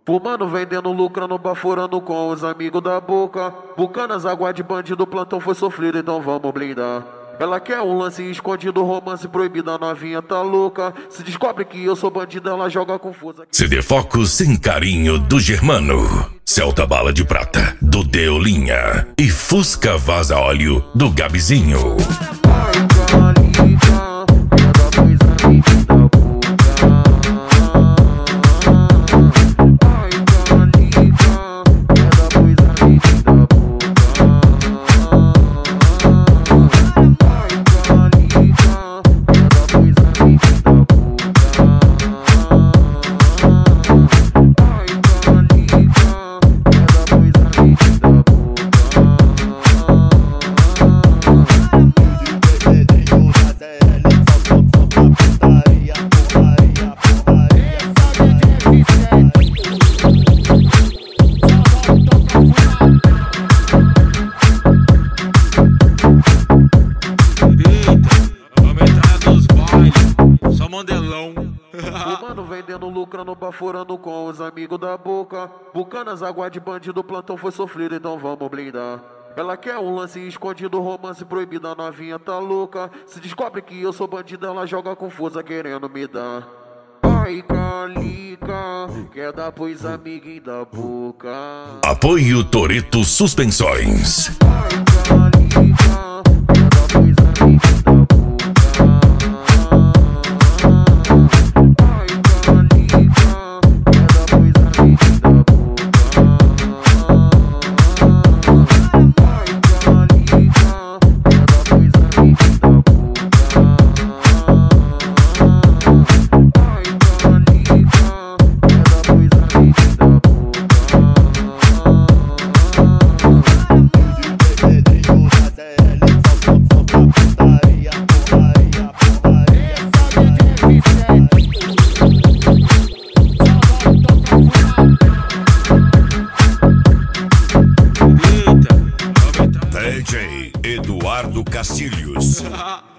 Fumando, vendendo, lucrando, baforando com os amigos da boca. Bucanas, água de bandido, plantão foi sofrido, então vamos blindar. Ela quer um lance escondido, romance proibido, a novinha tá louca. Se descobre que eu sou bandido, ela joga confusa. CD Foco sem carinho do Germano, Celta Bala de Prata do Deolinha e Fusca Vaza Óleo do Gabizinho. Fumando, vendendo, lucrando, baforando com os amigos da boca. Bucanas, água de bandido, plantão foi sofrido, então vamos blindar. Ela quer um lance escondido, romance proibido, a novinha tá louca. Se descobre que eu sou bandido, ela joga confusa querendo me dar. Ai, calica, quer dar pros amiguinhos da boca. Apoio Toreto Suspensões. Ai, calica, quer dar pros amiguinhos da boca. DJ Eduardo Castilhos.